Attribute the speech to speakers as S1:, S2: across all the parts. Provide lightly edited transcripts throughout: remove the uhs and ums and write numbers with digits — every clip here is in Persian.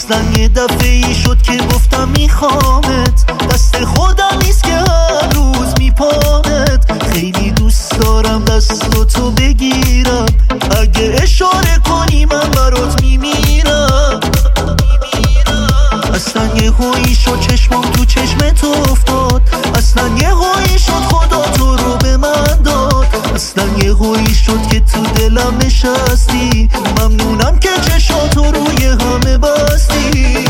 S1: اصلا یه دفعه ای شد که گفتم میخوامت، دست خودم نیست که هر روز میپامت. خیلی دوست دارم دستاتو بگیرم، اگه اشاره کنی من برات میمیرم. اصلا یه هایی شد چشمم تو چشمت افتاد، اصلا یه هایی شد خدا تو رو به من داد. اصلا یه هایی شد که تو دلم نشستی، ممنونم که چشاتو روی همه بستی.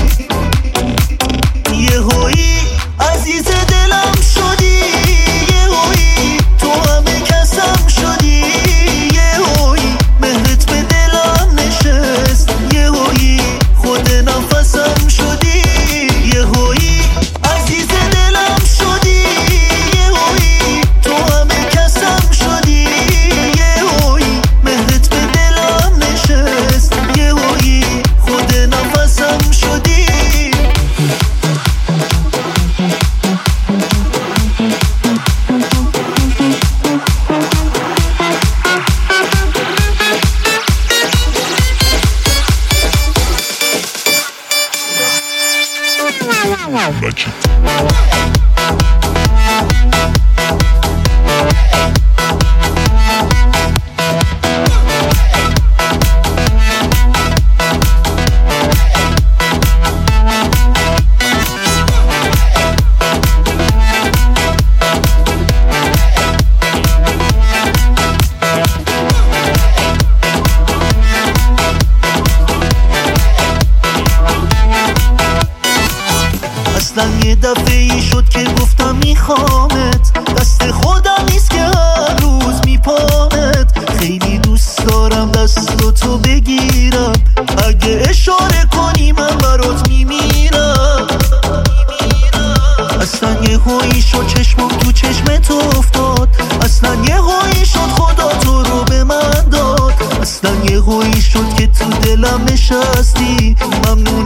S1: یه هایی عزیز دلم شدی، یه هایی تو همه کسم شدی، یه هایی مهرت به دلم نشست، یه هایی خود نفسم شدی. یه هایی عزیز دلم شدی، یه هایی تو همه کسم شدی، یه هایی مهرت به دلم نشست، یه هایی خود نفسم شدی. اصلا یه دفعه ای شد که گفتم میخوامت، دست خودم نیست که هر روز میپامت. خیلی دوست دارم دستاتو بگیرم، اگه اشاره کنی من برات میمیرم. اصلا یه هایی شد چشمم تو چشمت افتاد، اصلا یه هایی شد خدا تو رو به من داد. اصلا یه هایی شد که تو دلم نشستی، ممنون